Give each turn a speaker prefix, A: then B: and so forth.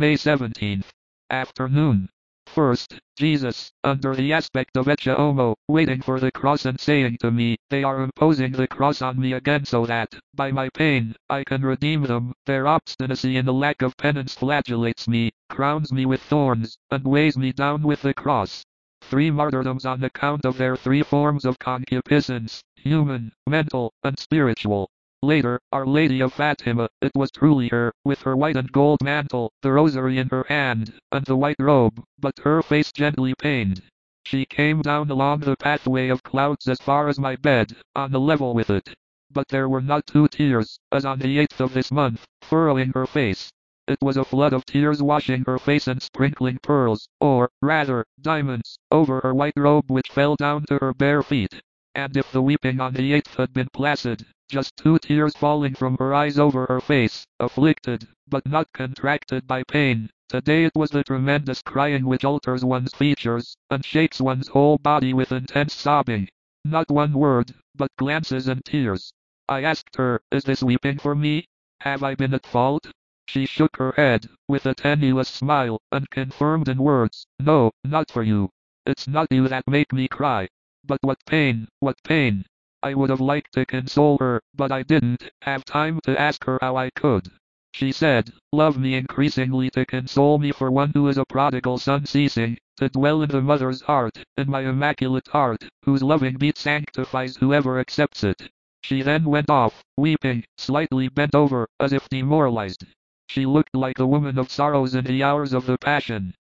A: May 17th. Afternoon. First, Jesus, under the aspect of Ecce Homo, waiting for the cross and saying to me, they are imposing the cross on me again so that, by my pain, I can redeem them. Their obstinacy in the lack of penance flagellates me, crowns me with thorns, and weighs me down with the cross. 3 martyrdoms on account of their 3 forms of concupiscence, human, mental, and spiritual. Later, Our Lady of Fatima, it was truly her, with her white and gold mantle, the rosary in her hand, and the white robe, but her face gently pained. She came down along the pathway of clouds as far as my bed, on the level with it. But there were not 2 tears, as on the 8th of this month, furrowing her face. It was a flood of tears washing her face and sprinkling pearls, or, rather, diamonds, over her white robe which fell down to her bare feet. And if the weeping on the 8th had been placid, just 2 tears falling from her eyes over her face, afflicted, but not contracted by pain, today it was the tremendous crying which alters one's features, and shakes one's whole body with intense sobbing. Not one word, but glances and tears. I asked her, is this weeping for me? Have I been at fault? She shook her head, with a tenuous smile, and confirmed in words, no, not for you. It's not you that make me cry. But what pain, what pain. I would have liked to console her, but I didn't have time to ask her how I could. She said, love me increasingly to console me for one who is a prodigal son ceasing to dwell in the mother's heart, in my immaculate heart, whose loving beat sanctifies whoever accepts it. She then went off, weeping, slightly bent over, as if demoralized. She looked like a woman of sorrows in the hours of the Passion.